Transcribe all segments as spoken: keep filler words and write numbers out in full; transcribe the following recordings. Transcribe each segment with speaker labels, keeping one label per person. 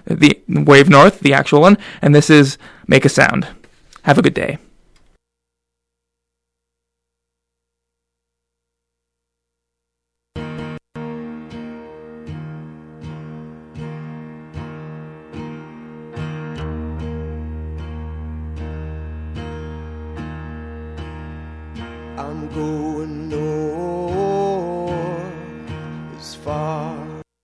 Speaker 1: the Wave North, the actual one, and this is Make a Sound. Have a good day.
Speaker 2: I'm going north as far.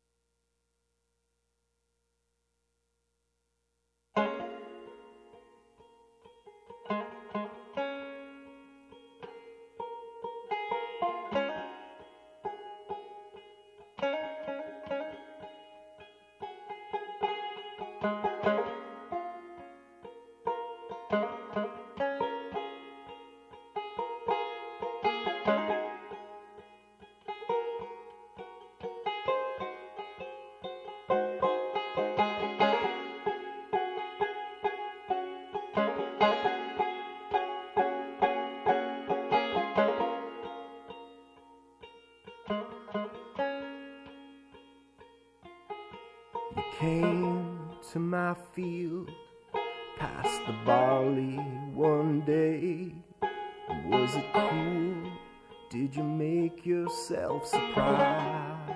Speaker 2: Came to my field, past the barley one day. Was it cool? Did you make yourself surprised?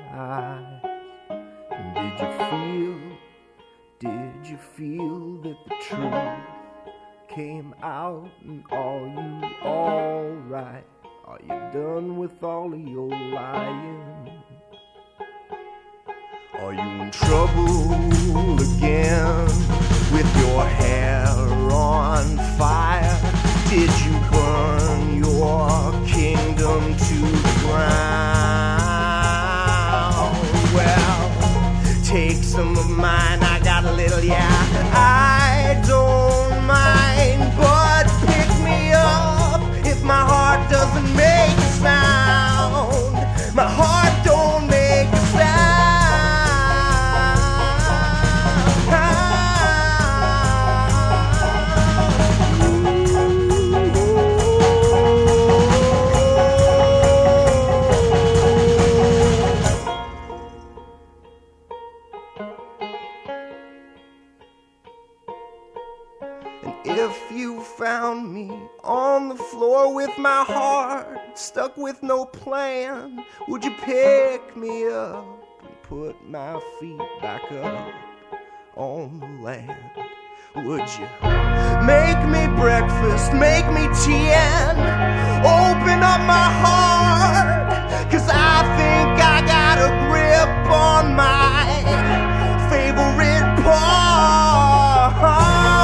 Speaker 2: And did you feel, did you feel that the truth came out? And are you alright? Are you done with all of your lying? Are you in trouble again with your hair on fire? Did you burn your kingdom to the ground? Well, take some of mine, I got a little, yeah, I don't mind, but pick me up if my heart doesn't make a sound. My heart don't make a sound. If you found me on the floor with my heart stuck with no plan, would you pick me up and put my feet back up on the land? Would you make me breakfast, make me tea and open up my heart? 'Cause I think I got a grip on my favorite part.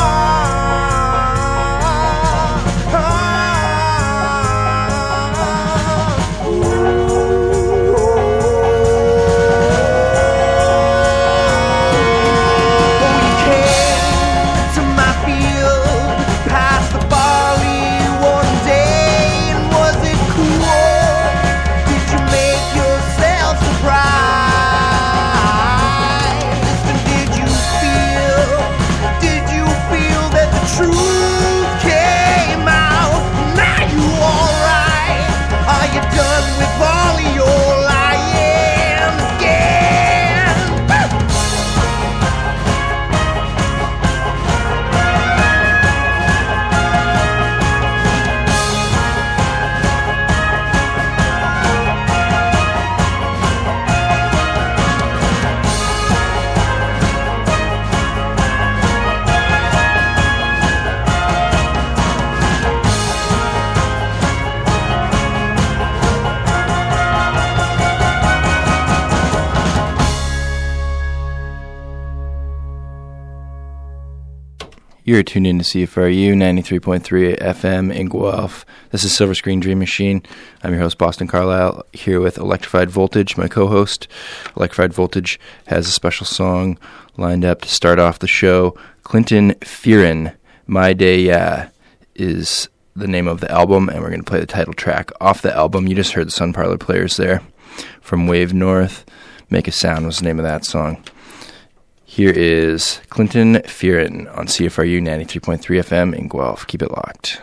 Speaker 3: You're tuned in to C F R U ninety-three point three F M in Guelph. This is Silver Screen Dream Machine. I'm your host, Boston Carlisle, here with Electrified Voltage, my co-host. Electrified Voltage has a special song lined up to start off the show. Clinton Fearon, My Day Yeah, is the name of the album, and we're going to play the title track off the album. You just heard the Sun Parlor Players there from Wave North. Make a Sound was the name of that song. Here is Clinton Fearon on C F R U ninety-three point three F M in Guelph. Keep it locked.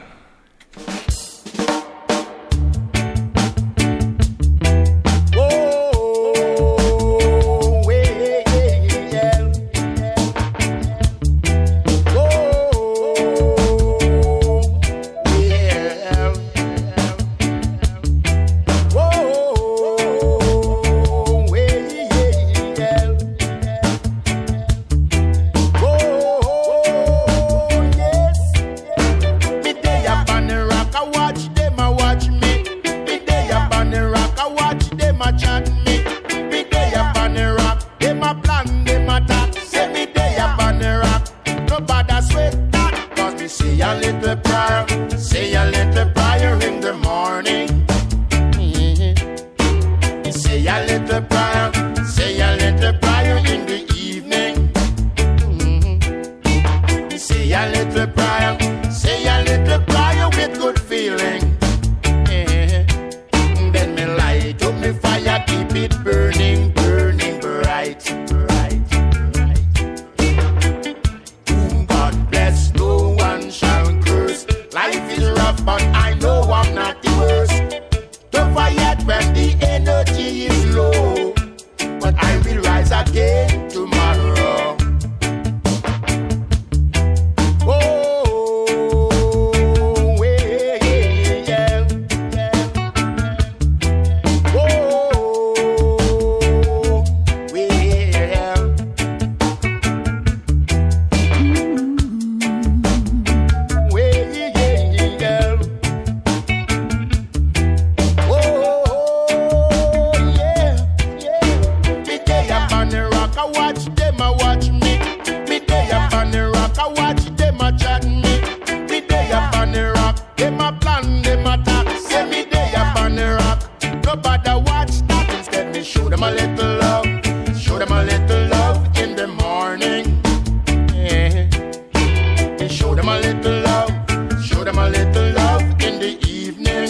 Speaker 2: Whoa, yeah, yeah.
Speaker 4: them a watch me. Me day up on the rock, I watch them a chat me. Me day up on the rock, them a plan, them a talk. Say me day up on the rock, nobody watch that. Instead me show them a little love, show them a little love in the morning. Yeah. Me show them a little love, show them a little love in the evening.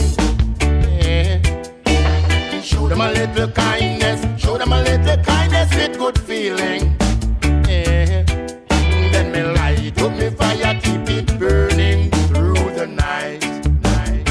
Speaker 4: Yeah. Show them a little kindness, show them a little kindness with good feeling. Yeah. Then me light up me fire, keep it burning through the night. night,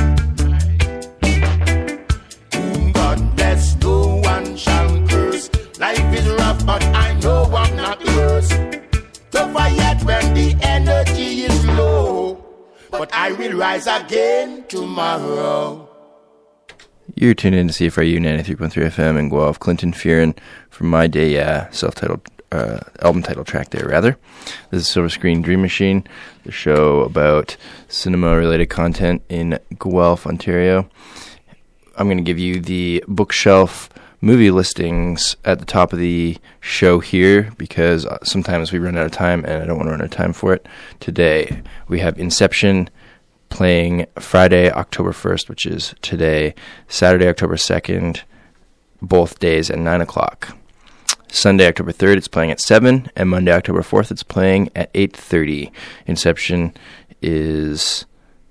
Speaker 4: night. Whom God bless, no one shall curse. Life is rough, but I know I'm not worse. Tougher yet when the energy is low, but I will rise again tomorrow.
Speaker 3: You're tuned in to C F R U ninety-three point three F M in Guelph. Clinton Fearon from My Day Yeah, self-titled uh, album title track there, rather. This is Silver Screen Dream Machine, the show about cinema-related content in Guelph, Ontario. I'm going to give you the bookshelf movie listings at the top of the show here because sometimes we run out of time and I don't want to run out of time for it. Today, we have Inception playing Friday, October first, which is today, Saturday, October second, both days at nine o'clock. Sunday, October third, it's playing at seven, and Monday, October fourth, it's playing at eight thirty. Inception is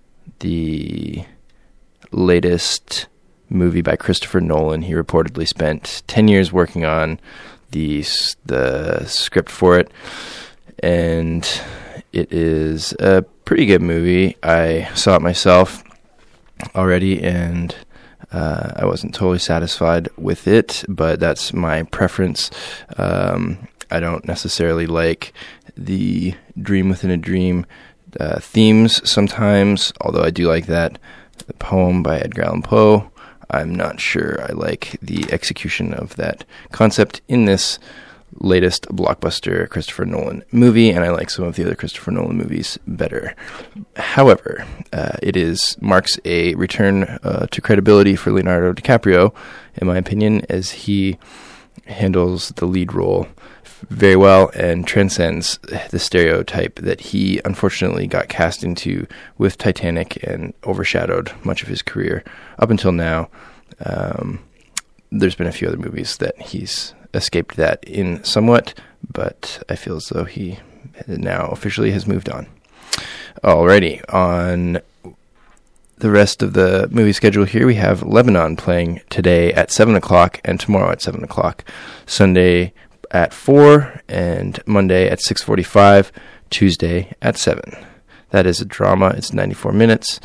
Speaker 3: the latest movie by Christopher Nolan. He reportedly spent ten years working on the, the script for it, and it is a pretty good movie. I saw it myself already, and uh, I wasn't totally satisfied with it, but that's my preference. Um, I don't necessarily like the dream within a dream uh, themes sometimes, although I do like that poem by Edgar Allan Poe. I'm not sure I like the execution of that concept in this latest blockbuster Christopher Nolan movie, and I like some of the other Christopher Nolan movies better. However, uh, it is marks a return uh, to credibility for Leonardo DiCaprio, in my opinion, as he handles the lead role very well and transcends the stereotype that he unfortunately got cast into with Titanic and overshadowed much of his career up until now. Um, there's been a few other movies that he's escaped that in somewhat, but I feel as though he now officially has moved on. Alrighty, on the rest of the movie schedule here, we have Lebanon playing today at seven o'clock and tomorrow at seven o'clock. Sunday at four and Monday at six forty-five, Tuesday at seven. That is a drama. It's ninety-four minutes.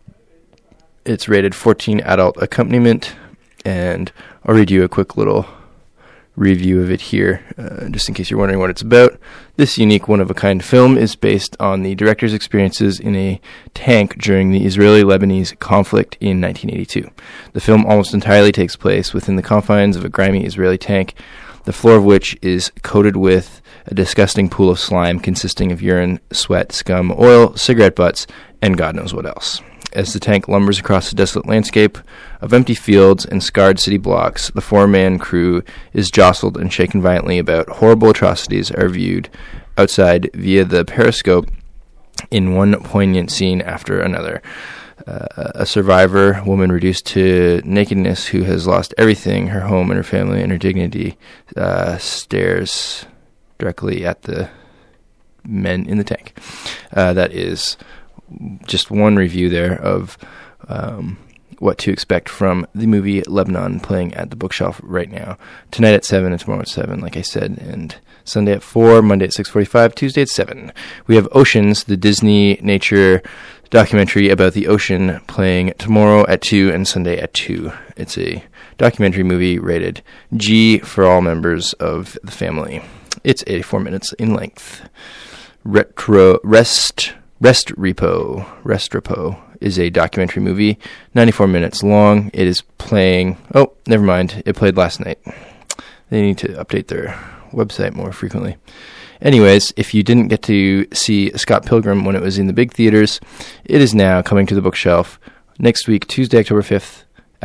Speaker 3: It's rated fourteen adult accompaniment, and I'll read you a quick little review of it here, uh, just in case you're wondering what it's about. This unique one-of-a-kind film is based on the director's experiences in a tank during the Israeli-Lebanese conflict in nineteen eighty-two. The film almost entirely takes place within the confines of a grimy Israeli tank, the floor of which is coated with a disgusting pool of slime consisting of urine, sweat, scum, oil, cigarette butts, and God knows what else. As the tank lumbers across the desolate landscape of empty fields and scarred city blocks, the four-man crew is jostled and shaken violently about horrible atrocities are viewed outside via the periscope in one poignant scene after another. Uh, a survivor, woman reduced to nakedness who has lost everything, her home and her family and her dignity, uh, stares directly at the men in the tank. Uh, that is just one review there of um, what to expect from the movie Lebanon playing at the bookshelf right now. Tonight at seven and tomorrow at seven, like I said, and Sunday at four, Monday at six forty-five, Tuesday at seven. We have Oceans, the Disney nature documentary about the ocean, playing tomorrow at two and Sunday at two. It's a documentary movie rated G for all members of the family. It's eighty-four minutes in length. Retro Rest Rest Repo Rest Repo is a documentary movie, ninety-four minutes long. It is playing... Oh, never mind. It played last night. They need to update their website more frequently. Anyways, if you didn't get to see Scott Pilgrim when it was in the big theaters, it is now coming to the bookshelf next week, Tuesday, October fifth,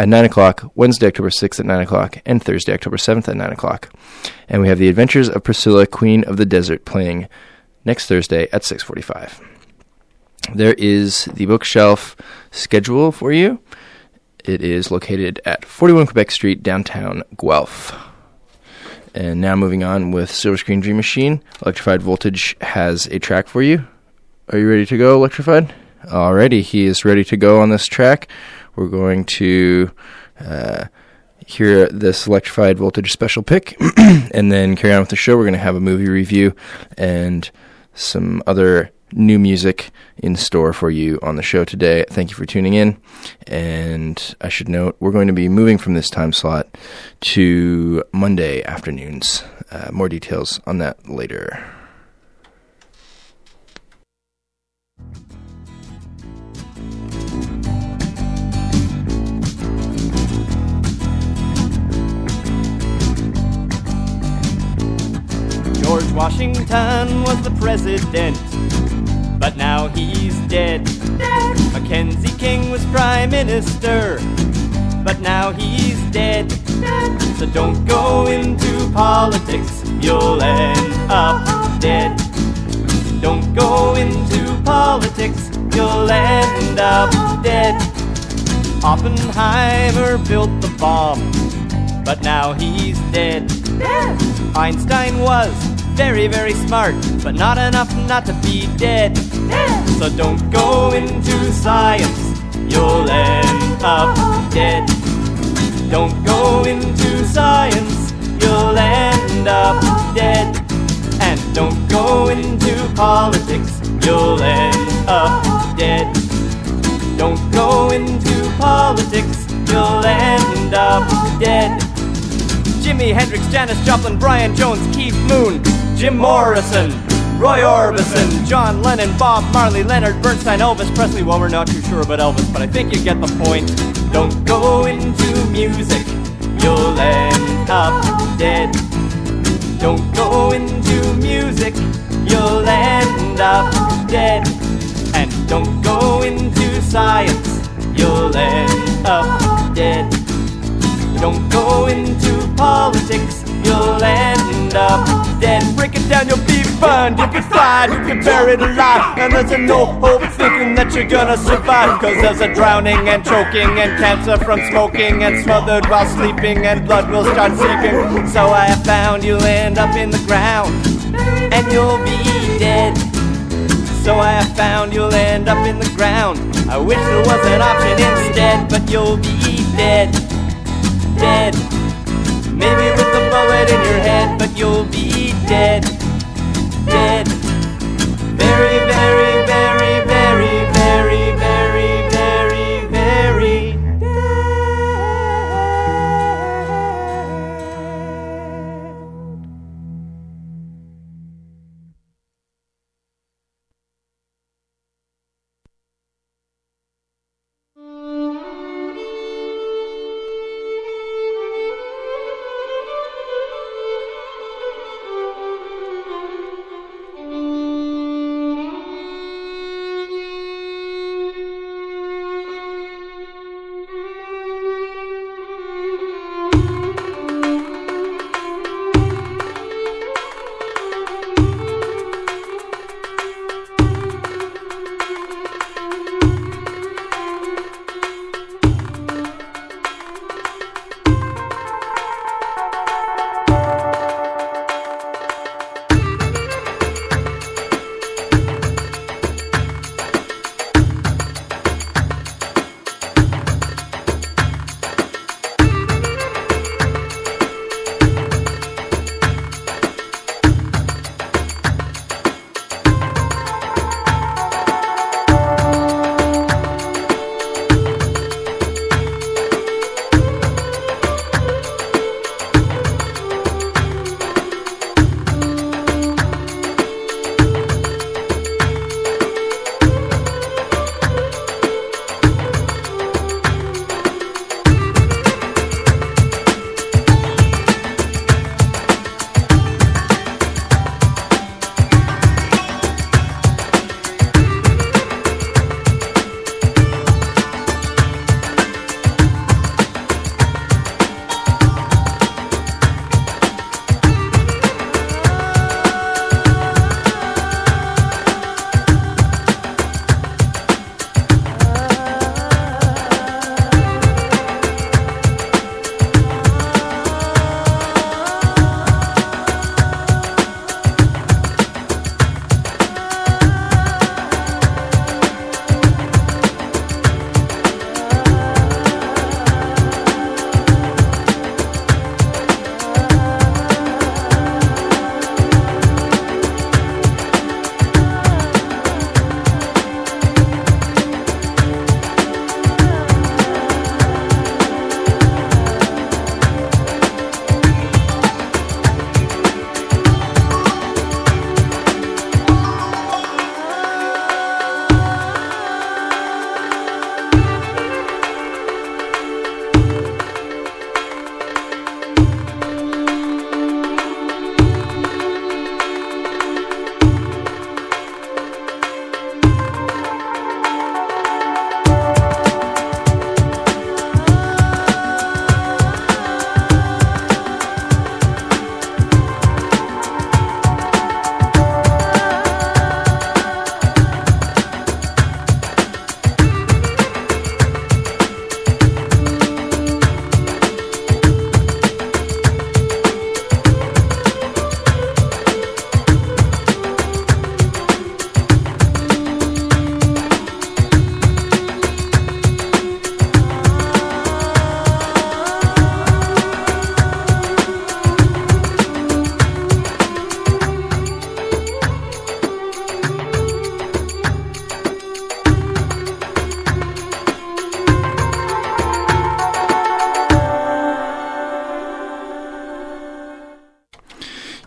Speaker 3: at nine o'clock, Wednesday, October sixth at nine o'clock, and Thursday, October seventh at nine o'clock. And we have The Adventures of Priscilla, Queen of the Desert, playing next Thursday at six forty-five. There is the bookshelf schedule for you. It is located at forty-one Quebec Street, downtown Guelph. And now moving on with Silver Screen Dream Machine. Electrified Voltage has a track for you. Are you ready to go, Electrified? Alrighty, he is ready to go on this track. We're going to uh, hear this Electrified Voltage special pick, and then carry on with the show. We're going to have a movie review and some other new music in store for you on the show today. Thank you for tuning in. And I should note, we're going to be moving from this time slot to Monday afternoons. Uh, more details on that later.
Speaker 5: George Washington was the president, but now he's dead. dead. Mackenzie King was prime minister, but now he's dead. dead. So don't go into politics, you'll end up dead. Don't go into politics, you'll end up dead. Oppenheimer built the bomb, but now he's dead. dead. Einstein was very, very smart, but not enough not to be dead. dead. So don't go into science, you'll end up dead. Don't go into science, you'll end up dead. And don't go into politics, you'll end up dead. Don't go into politics, you'll end up dead. Jimi Hendrix, Janis Joplin, Brian Jones, Keith Moon, Jim Morrison, Roy Orbison, John Lennon, Bob Marley, Leonard Bernstein, Elvis Presley. Well, we're not too sure about Elvis, but I think you get the point. Don't go into music, you'll end up dead. Don't go into music, you'll end up dead. And don't go into science, you'll end up dead. Don't go into politics, you'll end up dead. Break it down, you'll be burned, you can fly, you can bury it alive. And there's a no hope thinking that you're gonna survive. Cause there's a drowning and choking and cancer from smoking and smothered while sleeping and blood will start seeping. So I have found you'll end up in the ground and you'll be dead. So I have found you'll end up in the ground. I wish there was an option instead, but you'll be dead. Dead. Maybe with a bullet in your head, but you'll be dead. Dead. Very, very, very, very, very, very, very, very dead.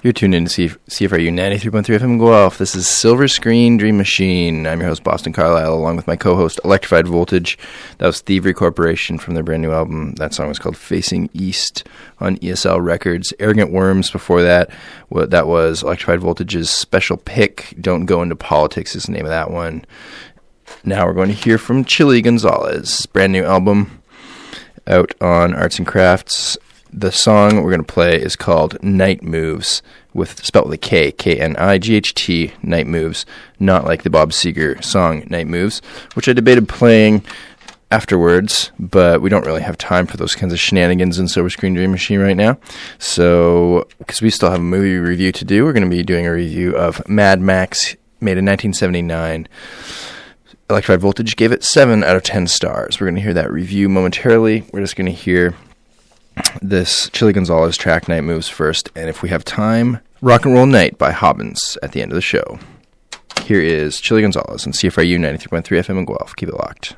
Speaker 3: You're tuned in to C- CFRU ninety-three point three F M Guelph. This is Silver Screen Dream Machine. I'm your host, Boston Carlisle, along with my co-host, Electrified Voltage. That was Thievery Corporation from their brand new album. That song was called Facing East on E S L Records. Arrogant Worms before that. Well, that was Electrified Voltage's special pick. Don't Go Into Politics is the name of that one. Now we're going to hear from Chili Gonzalez. Brand new album out on Arts and Crafts. The song we're going to play is called Night Moves, with spelled with a K, K N I G H T, Night Moves, not like the Bob Seger song Night Moves, which I debated playing afterwards, but we don't really have time for those kinds of shenanigans in Silver Screen Dream Machine right now. So, because we still have a movie review to do, we're going to be doing a review of Mad Max, made in nineteen seventy-nine. Electrified Voltage gave it seven out of ten stars. We're going to hear that review momentarily. We're just going to hear this Chili Gonzalez track, Night Moves, first, and if we have time, Rock and Roll Night by Hobbins at the end of the show. Here is Chili Gonzalez on C F R U ninety-three point three F M in Guelph. Keep it locked.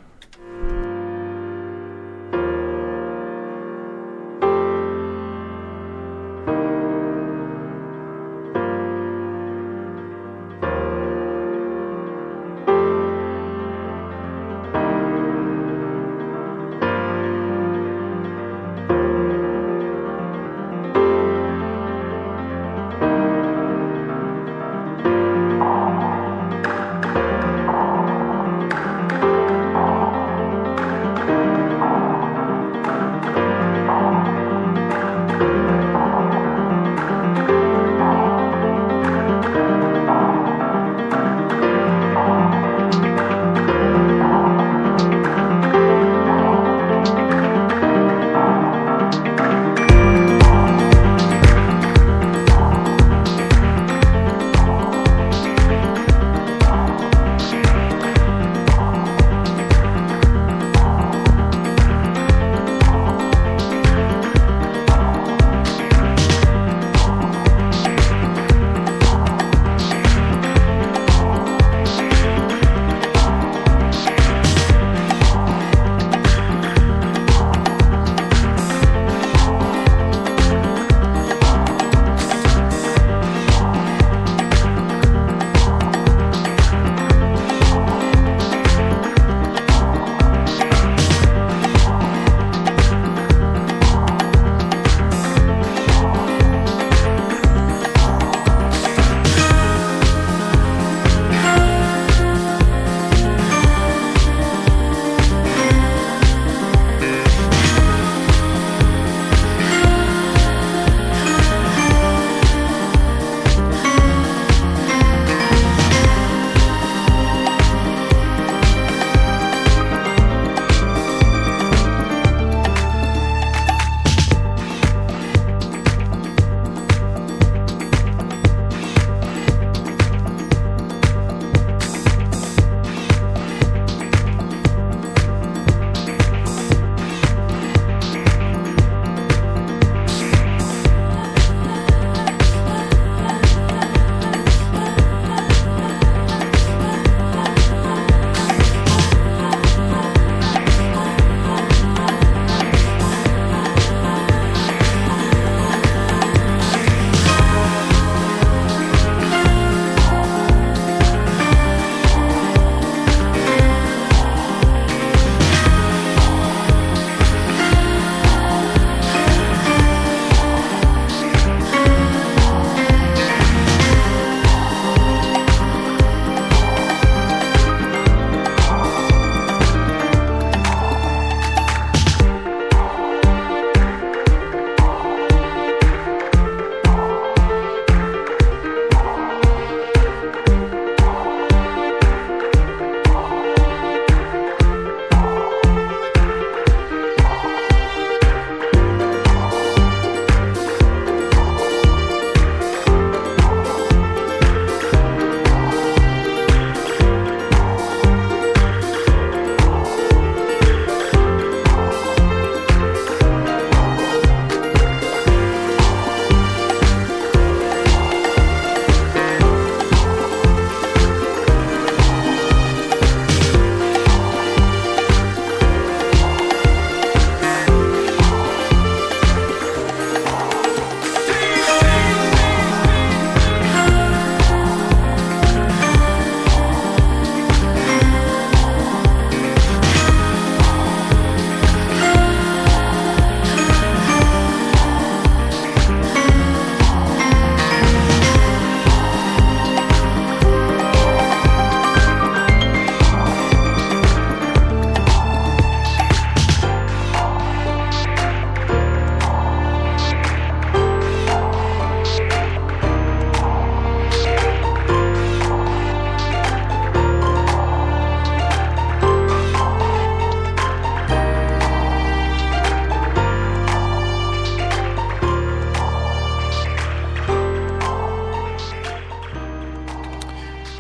Speaker 6: Oh,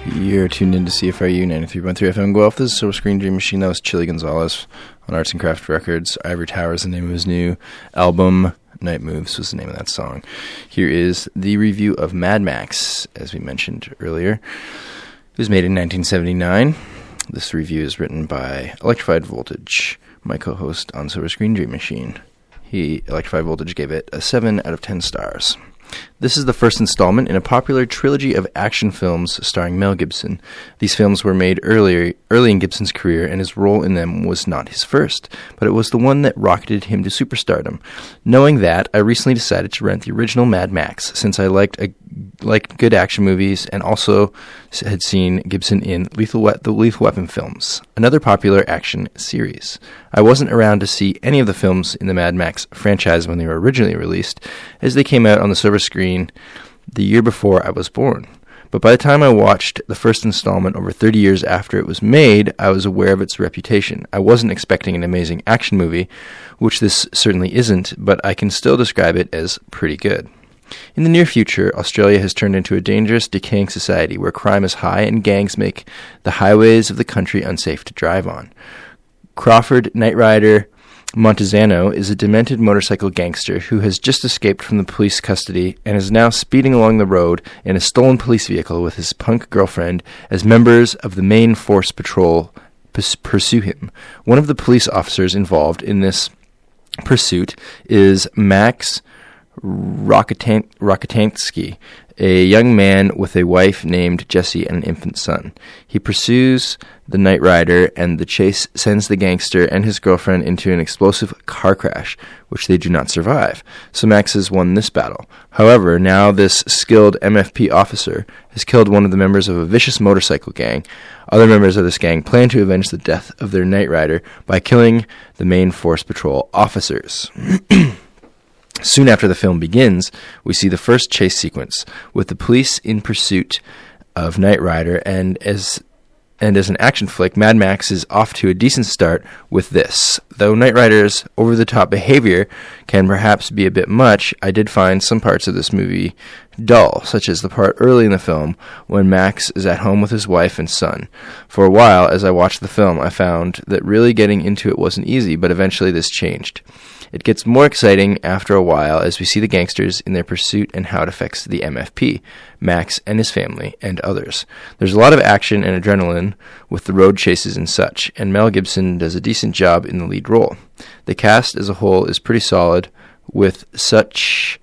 Speaker 3: You're tuned in to C F R U ninety-three point three F M Guelph. This is Silver Screen Dream Machine. That was Chili Gonzalez on Arts and Craft Records. Ivory Tower is the name of his new album. Night Moves was the name of that song. Here is the review of Mad Max, as we mentioned earlier. It was made in nineteen seventy-nine. This review is written by Electrified Voltage, my co-host on Silver Screen Dream Machine. He, Electrified Voltage, gave it a seven out of ten stars. This is the first installment in a popular trilogy of action films starring Mel Gibson. These films were made earlier, early in Gibson's career, and his role in them was not his first, but it was the one that rocketed him to superstardom. Knowing that, I recently decided to rent the original Mad Max, since I liked a, liked good action movies and also had seen Gibson in Lethal We- the Lethal Weapon films, another popular action series. I wasn't around to see any of the films in the Mad Max franchise when they were originally released, as they came out on the silver screen the year before I was born. But by the time I watched the first installment over thirty years after it was made, I was aware of its reputation. I wasn't expecting an amazing action movie, which this certainly isn't, but I can still describe it as pretty good. In the near future, Australia has turned into a dangerous, decaying society where crime is high and gangs make the highways of the country unsafe to drive on. Crawford Knight Rider Montezano is a demented motorcycle gangster who has just escaped from the police custody and is now speeding along the road in a stolen police vehicle with his punk girlfriend as members of the main force patrol pus- pursue him. One of the police officers involved in this pursuit is Max Rockatan- Rockatansky, a young man with a wife named Jessie and an infant son. He pursues the Knight Rider, and the chase sends the gangster and his girlfriend into an explosive car crash, which they do not survive. So Max has won this battle. However, now this skilled M F P officer has killed one of the members of a vicious motorcycle gang. Other members of this gang plan to avenge the death of their Knight Rider by killing the main Force Patrol officers. Soon after the film begins, we see the first chase sequence, with the police in pursuit of Knight Rider, and as and as an action flick, Mad Max is off to a decent start with this. Though Knight Rider's over-the-top behavior can perhaps be a bit much, I did find some parts of this movie dull, such as the part early in the film when Max is at home with his wife and son. For a while, as I watched the film, I found that really getting into it wasn't easy, but eventually this changed. It gets more exciting after a while as we see the gangsters in their pursuit and how it affects the M F P, Max and his family, and others. There's a lot of action and adrenaline with the road chases and such, and Mel Gibson does a decent job in the lead role. The cast as a whole is pretty solid with such...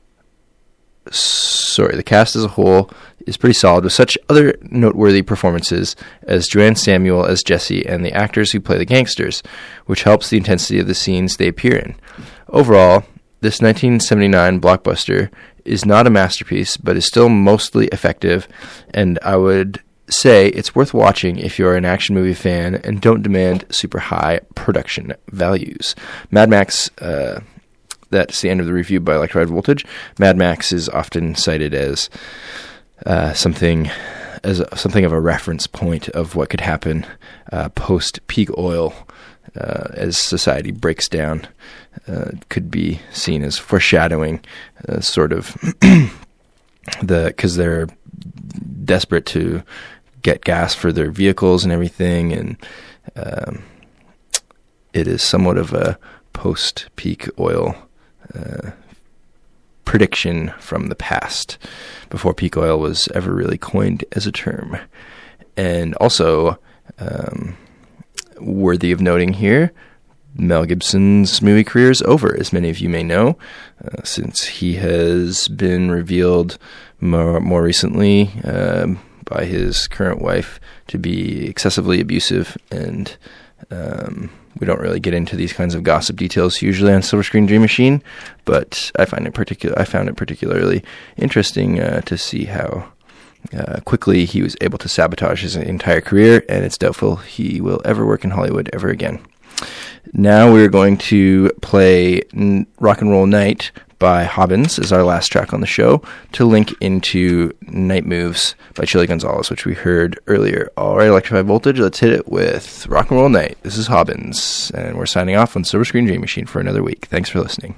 Speaker 3: Sorry, the cast as a whole is pretty solid with such other noteworthy performances as Joanne Samuel as Jessie and the actors who play the gangsters, which helps the intensity of the scenes they appear in. Overall, this nineteen seventy-nine blockbuster is not a masterpiece, but is still mostly effective, and I would say it's worth watching if you're an action movie fan and don't demand super high production values. Mad Max... Uh, That's the end of the review by Electrified Voltage. Mad Max is often cited as uh, something as a, something of a reference point of what could happen uh, post peak oil uh, as society breaks down. Uh, could be seen as foreshadowing, uh, sort of the because they're desperate to get gas for their vehicles and everything, and um, it is somewhat of a post peak oil Uh, prediction from the past, before peak oil was ever really coined as a term. And also, um, worthy of noting here, Mel Gibson's movie career is over, as many of you may know, uh, since he has been revealed more, more recently uh, by his current wife to be excessively abusive, and um, we don't really get into these kinds of gossip details usually on Silver Screen Dream Machine, but I find it particular. I found it particularly interesting uh, to see how uh, quickly he was able to sabotage his entire career, and it's doubtful he will ever work in Hollywood ever again. Now we're going to play N- Rock and Roll Night by Hobbins as our last track on the show to link into Night Moves by Chili Gonzalez, which we heard earlier. All right, Electrified Voltage, let's hit it with Rock and Roll Night. This is Hobbins, and we're signing off on Silver Screen Dream Machine for another week. Thanks for listening.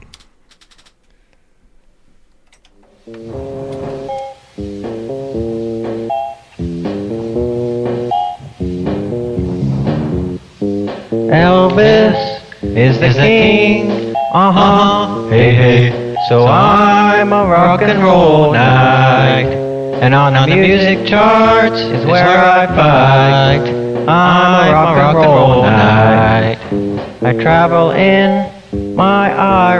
Speaker 6: is the king. Uh-huh, hey, hey. So I'm a rock and roll knight. And on the music charts is where I fight. I'm a rock and roll knight. I travel in my